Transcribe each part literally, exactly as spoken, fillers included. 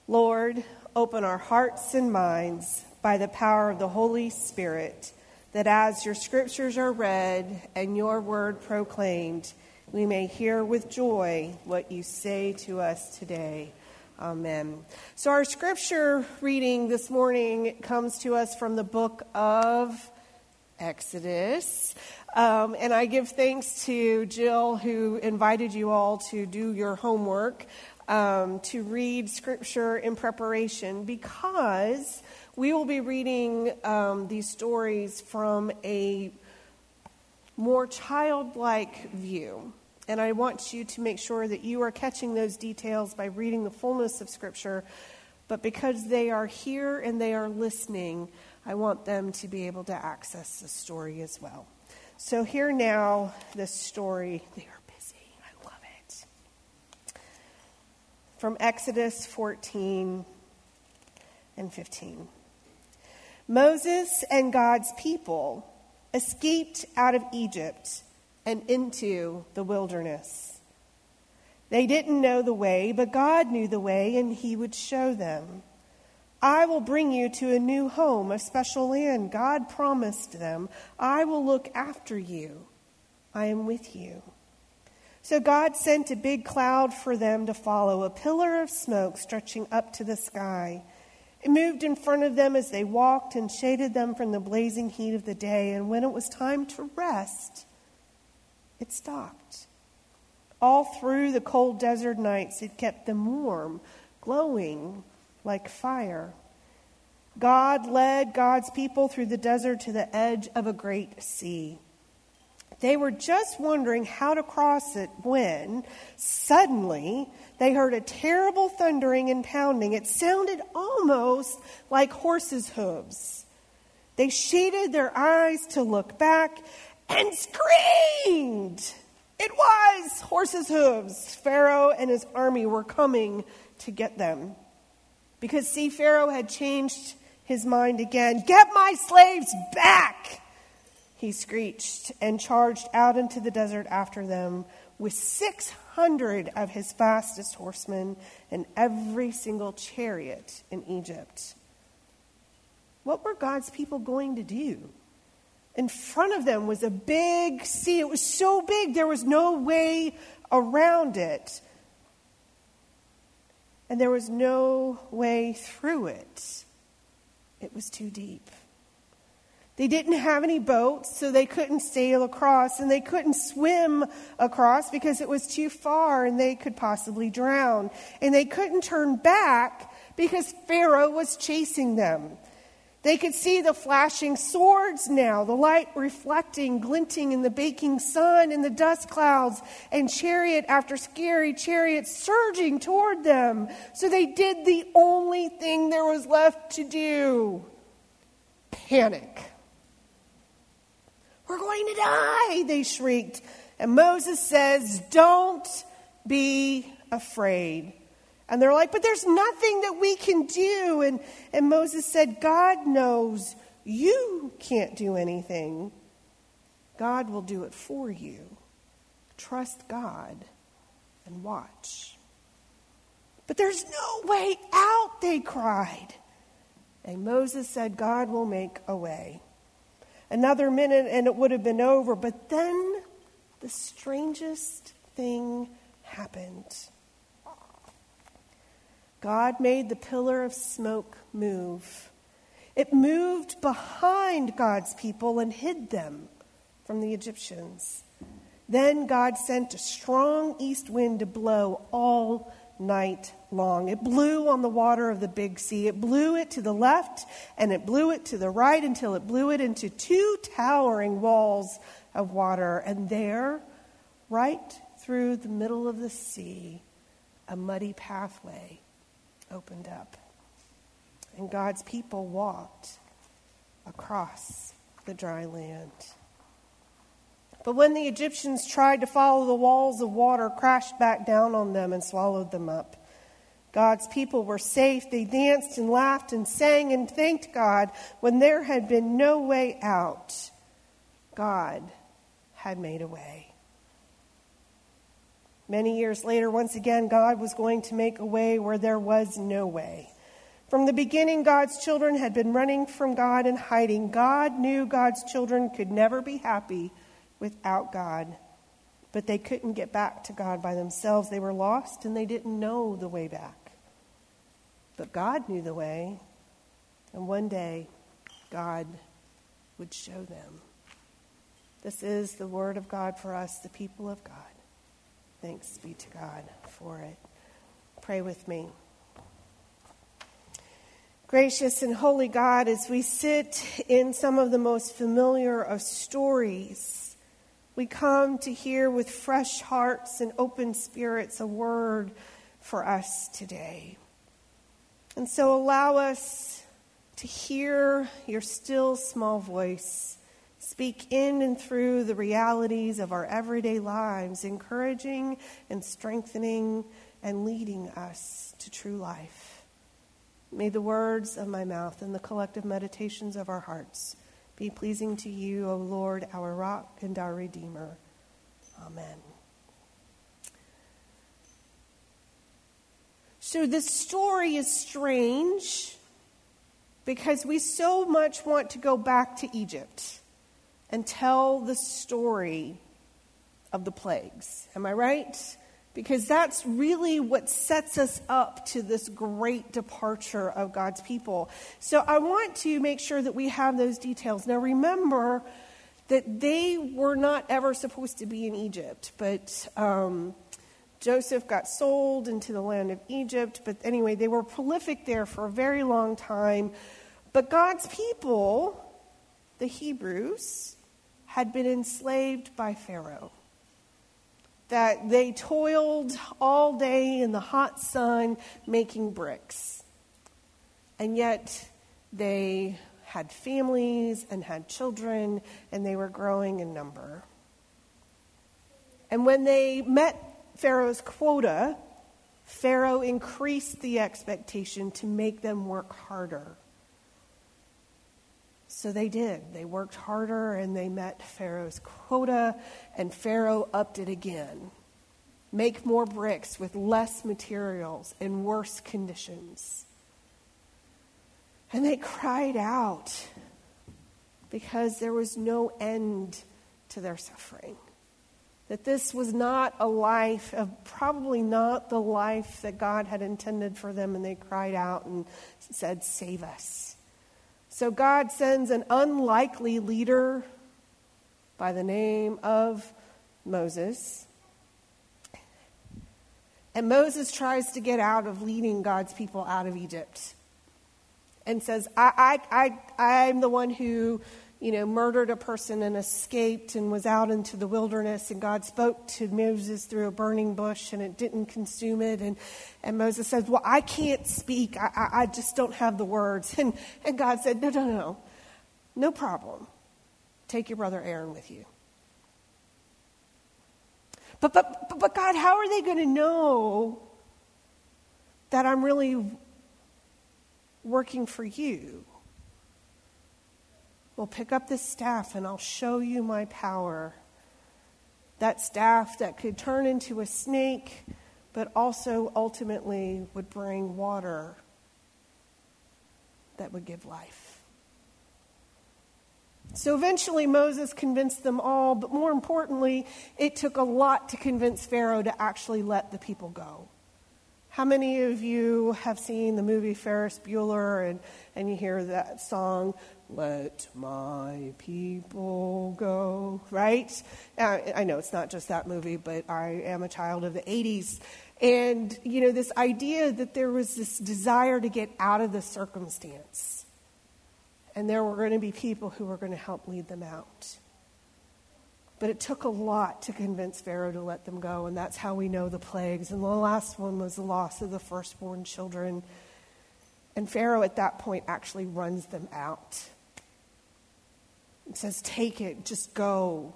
Lord, open our hearts and minds by the power of the Holy Spirit, that as your scriptures are read and your word proclaimed, we may hear with joy what you say to us today. Amen. So our scripture reading this morning comes to us from the book of Exodus. Um, and I give thanks to Jill, who invited you all to do your homework, um, to read scripture in preparation, because we will be reading um, these stories from a more childlike view. And I want you to make sure that you are catching those details by reading the fullness of Scripture. But because they are here and they are listening, I want them to be able to access the story as well. So here now, the story. They are busy. I love it. From Exodus fourteen and fifteen. Moses and God's people escaped out of Egypt and into the wilderness. They didn't know the way, but God knew the way, and he would show them. I will bring you to a new home, a special land. God promised them, I will look after you. I am with you. So God sent a big cloud for them to follow, a pillar of smoke stretching up to the sky. It moved in front of them as they walked and shaded them from the blazing heat of the day. And when it was time to rest, it stopped. All through the cold desert nights, it kept them warm, glowing like fire. God led God's people through the desert to the edge of a great sea. They were just wondering how to cross it when, suddenly, they heard a terrible thundering and pounding. It sounded almost like horses' hooves. They shaded their eyes to look back and screamed. It was horses' hooves. Pharaoh and his army were coming to get them. Because, see, Pharaoh had changed his mind again. Get my slaves back, he screeched, and charged out into the desert after them with six hundred of his fastest horsemen and every single chariot in Egypt. What were God's people going to do? In front of them was a big sea. It was so big, there was no way around it. And there was no way through it. It was too deep. They didn't have any boats, so they couldn't sail across, and they couldn't swim across because it was too far and they could possibly drown. And they couldn't turn back because Pharaoh was chasing them. They could see the flashing swords now, the light reflecting, glinting in the baking sun and the dust clouds, and chariot after scary chariot surging toward them. So they did the only thing there was left to do: panic. We're going to die, they shrieked. And Moses says, don't be afraid. And they're like, but there's nothing that we can do. And, and Moses said, God knows you can't do anything. God will do it for you. Trust God and watch. But there's no way out, they cried. And Moses said, God will make a way. Another minute and it would have been over. But then the strangest thing happened. God made the pillar of smoke move. It moved behind God's people and hid them from the Egyptians. Then God sent a strong east wind to blow all night long. It blew on the water of the big sea. It blew it to the left and it blew it to the right until it blew it into two towering walls of water. And there, right through the middle of the sea, a muddy pathway opened up. And God's people walked across the dry land. But when the Egyptians tried to follow, the walls of water crashed back down on them and swallowed them up. God's people were safe. They danced and laughed and sang and thanked God when there had been no way out. God had made a way. Many years later, once again, God was going to make a way where there was no way. From the beginning, God's children had been running from God and hiding. God knew God's children could never be happy without God. But they couldn't get back to God by themselves. They were lost and they didn't know the way back. But God knew the way. And one day, God would show them. This is the word of God for us, the people of God. Thanks be to God for it. Pray with me. Gracious and holy God, as we sit in some of the most familiar of stories, we come to hear with fresh hearts and open spirits a word for us today. And so allow us to hear your still small voice speak in and through the realities of our everyday lives, encouraging and strengthening and leading us to true life. May the words of my mouth and the collective meditations of our hearts be pleasing to you, O Lord, our rock and our Redeemer. Amen. So this story is strange because we so much want to go back to Egypt and tell the story of the plagues. Am I right? Because that's really what sets us up to this great departure of God's people. So I want to make sure that we have those details. Now remember that they were not ever supposed to be in Egypt, but um, Joseph got sold into the land of Egypt. But anyway, they were prolific there for a very long time. But God's people, the Hebrews, had been enslaved by Pharaoh. That they toiled all day in the hot sun making bricks. And yet they had families and had children, and they were growing in number. And when they met Pharaoh's quota, Pharaoh increased the expectation to make them work harder. So they did. They worked harder and they met Pharaoh's quota, and Pharaoh upped it again. Make more bricks with less materials and worse conditions. And they cried out because there was no end to their suffering. That this was not a life of, probably not the life that God had intended for them, and they cried out and said, "Save us." So God sends an unlikely leader by the name of Moses. And Moses tries to get out of leading God's people out of Egypt. And says, I, I, I, I'm the one who, you know, murdered a person and escaped and was out into the wilderness. And God spoke to Moses through a burning bush and it didn't consume it. And, and Moses says, well, I can't speak. I, I, I just don't have the words. And, and God said, no, no, no, no problem. Take your brother Aaron with you. But, but, but God, how are they going to know that I'm really working for you? Well, pick up this staff and I'll show you my power. That staff that could turn into a snake, but also ultimately would bring water that would give life. So eventually Moses convinced them all, but more importantly, it took a lot to convince Pharaoh to actually let the people go. How many of you have seen the movie Ferris Bueller and, and you hear that song, "Let my people go," right? Uh, I know it's not just that movie, but I am a child of the eighties. And, you know, this idea that there was this desire to get out of the circumstance. And there were going to be people who were going to help lead them out. But it took a lot to convince Pharaoh to let them go, and that's how we know the plagues. And the last one was the loss of the firstborn children. And Pharaoh at that point actually runs them out. It says, take it, just go.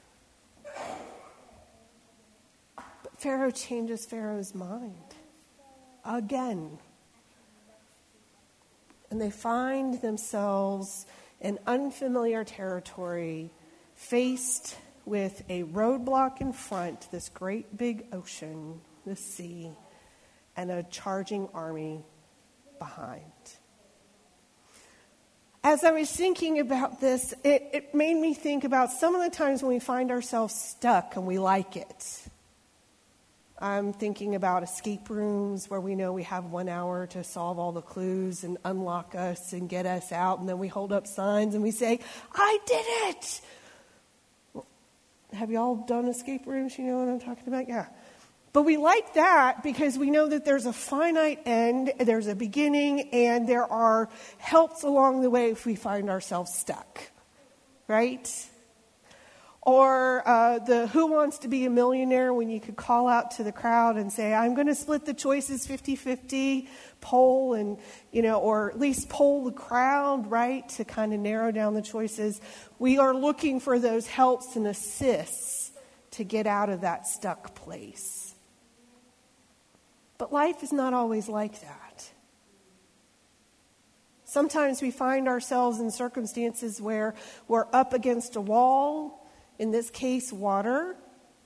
But Pharaoh changes Pharaoh's mind again. And they find themselves in unfamiliar territory, faced with a roadblock in front, this great big ocean, the sea, and a charging army behind. As I was thinking about this, it, it made me think about some of the times when we find ourselves stuck and we like it. I'm thinking about escape rooms where we know we have one hour to solve all the clues and unlock us and get us out, and then we hold up signs and we say, I did it! Have you all done escape rooms? You know what I'm talking about? Yeah. But we like that because we know that there's a finite end, there's a beginning, and there are helps along the way if we find ourselves stuck, right? Or uh, the Who Wants to Be a Millionaire, when you could call out to the crowd and say, I'm going to split the choices fifty-fifty, poll, and, you know, or at least poll the crowd, right, to kind of narrow down the choices. We are looking for those helps and assists to get out of that stuck place. But life is not always like that. Sometimes we find ourselves in circumstances where we're up against a wall, in this case, water,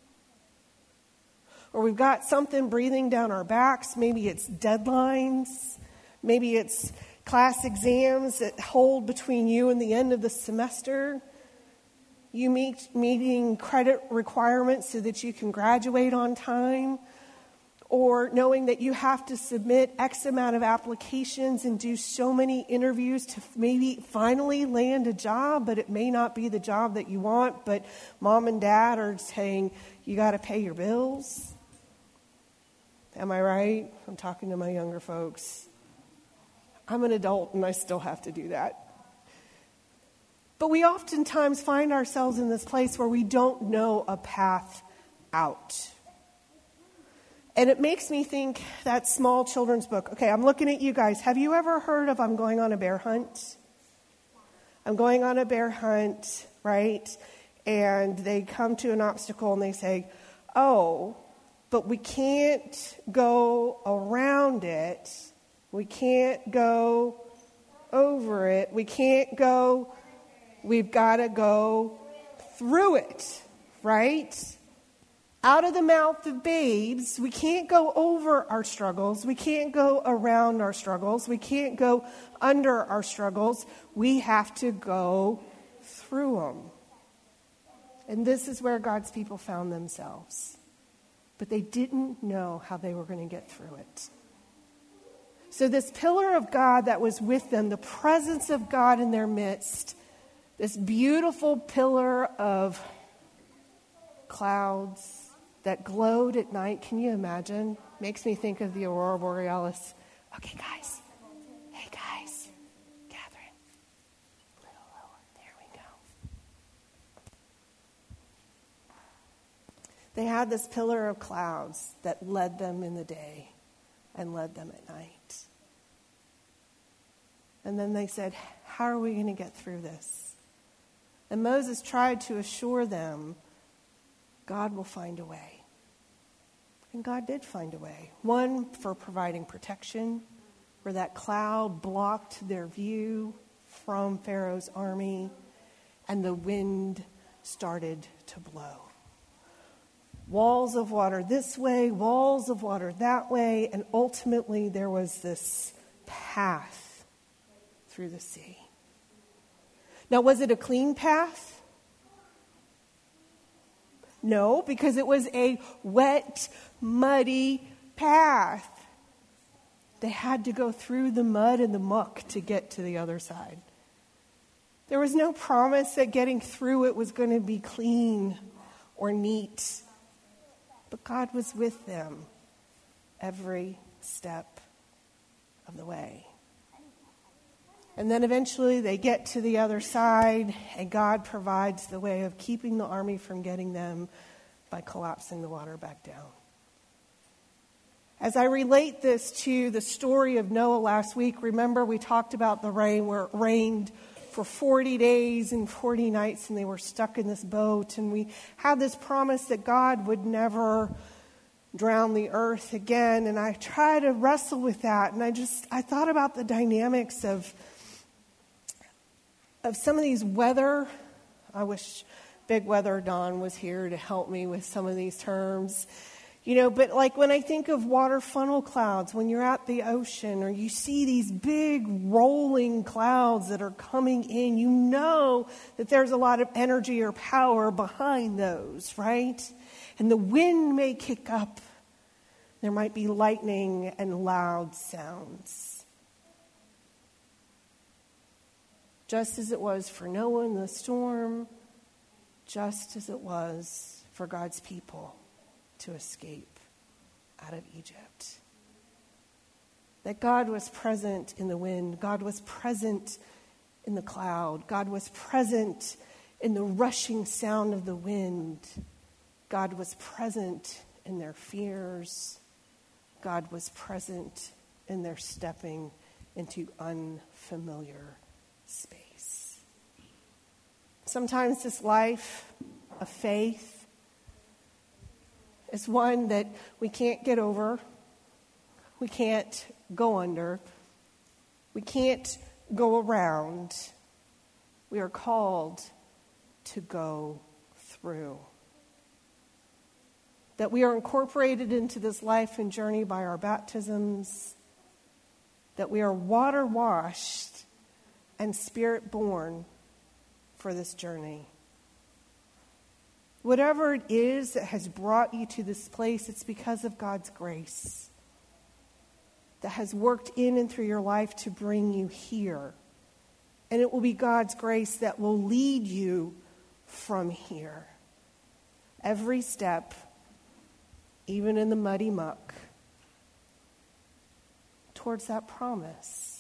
or we've got something breathing down our backs. Maybe it's deadlines. Maybe it's class exams that hold between you and the end of the semester. You meet meeting credit requirements so that you can graduate on time. Or knowing that you have to submit X amount of applications and do so many interviews to maybe finally land a job, but it may not be the job that you want, but mom and dad are saying, you got to pay your bills. Am I right? I'm talking to my younger folks. I'm an adult and I still have to do that. But we oftentimes find ourselves in this place where we don't know a path out. And it makes me think that small children's book. Okay, I'm looking at you guys. Have you ever heard of I'm going on a bear hunt? I'm going on a bear hunt, right? And they come to an obstacle and they say, oh, but we can't go around it. We can't go over it. We can't go, we've got to go through it, right? Out of the mouth of babes, we can't go over our struggles. We can't go around our struggles. We can't go under our struggles. We have to go through them. And this is where God's people found themselves. But they didn't know how they were going to get through it. So this pillar of God that was with them, the presence of God in their midst, this beautiful pillar of clouds that glowed at night. Can you imagine? Makes me think of the Aurora Borealis. Okay, guys. Hey, guys. Catherine. A little lower. There we go. They had this pillar of clouds that led them in the day and led them at night. And then they said, how are we going to get through this? And Moses tried to assure them, God will find a way. And God did find a way. One, for providing protection, where that cloud blocked their view from Pharaoh's army, and the wind started to blow. Walls of water this way, walls of water that way, and ultimately there was this path through the sea. Now, was it a clean path? No, because it was a wet, muddy path. They had to go through the mud and the muck to get to the other side. There was no promise that getting through it was going to be clean or neat. But God was with them every step of the way. And then eventually they get to the other side, and God provides the way of keeping the army from getting them by collapsing the water back down. As I relate this to the story of Noah last week, remember we talked about the rain where it rained for forty days and forty nights, and they were stuck in this boat. And we had this promise that God would never drown the earth again. And I try to wrestle with that. And I just, I thought about the dynamics of of some of these weather. I wish Big Weather Don was here to help me with some of these terms. You know, but like when I think of water funnel clouds, when you're at the ocean or you see these big rolling clouds that are coming in, you know that there's a lot of energy or power behind those, right? And the wind may kick up. There might be lightning and loud sounds. Just as it was for Noah in the storm, just as it was for God's people to escape out of Egypt. That God was present in the wind. God was present in the cloud. God was present in the rushing sound of the wind. God was present in their fears. God was present in their stepping into unfamiliar space. Sometimes this life of faith is one that we can't get over, we can't go under, we can't go around. We are called to go through. That we are incorporated into this life and journey by our baptisms, that we are water washed and spirit born for this journey. Whatever it is that has brought you to this place, it's because of God's grace that has worked in and through your life to bring you here. And it will be God's grace that will lead you from here. Every step, even in the muddy muck, towards that promise,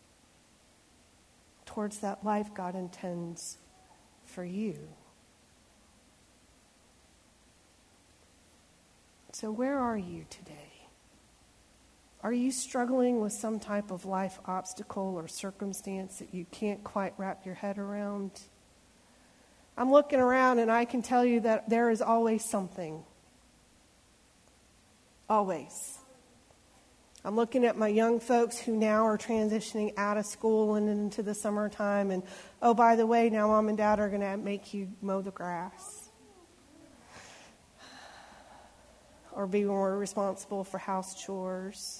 towards that life God intends for you. So where are you today? Are you struggling with some type of life obstacle or circumstance that you can't quite wrap your head around? I'm looking around and I can tell you that there is always something. Always. I'm looking at my young folks who now are transitioning out of school and into the summertime. And, oh, by the way, now mom and dad are going to make you mow the grass. Or be more responsible for house chores.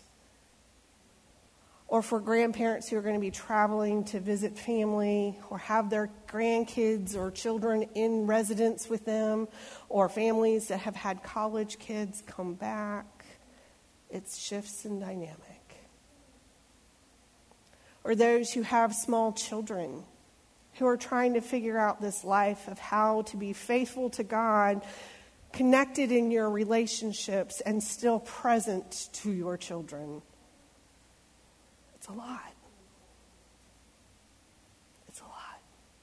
Or for grandparents who are going to be traveling to visit family or have their grandkids or children in residence with them, or families that have had college kids come back. It's shifts in dynamic. Or those who have small children who are trying to figure out this life of how to be faithful to God, connected in your relationships, and still present to your children. It's a lot. It's a lot.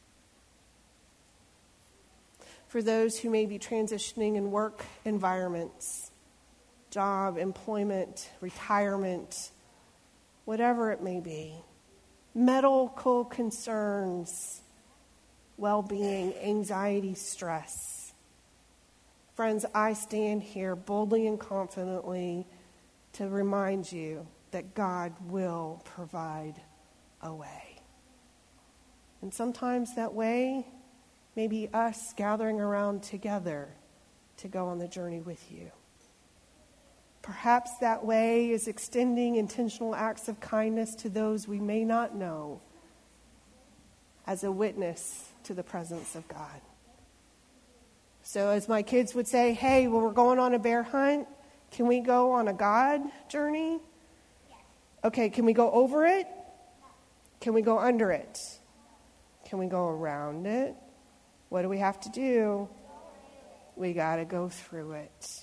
For those who may be transitioning in work environments, job, employment, retirement, whatever it may be, medical concerns, well-being, anxiety, stress. Friends, I stand here boldly and confidently to remind you that God will provide a way. And sometimes that way may be us gathering around together to go on the journey with you. Perhaps that way is extending intentional acts of kindness to those we may not know as a witness to the presence of God. So as my kids would say, hey, well, we're going on a bear hunt. Can we go on a God journey? Okay, can we go over it? Can we go under it? Can we go around it? What do we have to do? We got to go through it.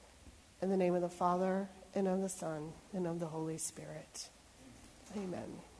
In the name of the Father, and of the Son, and of the Holy Spirit. Amen.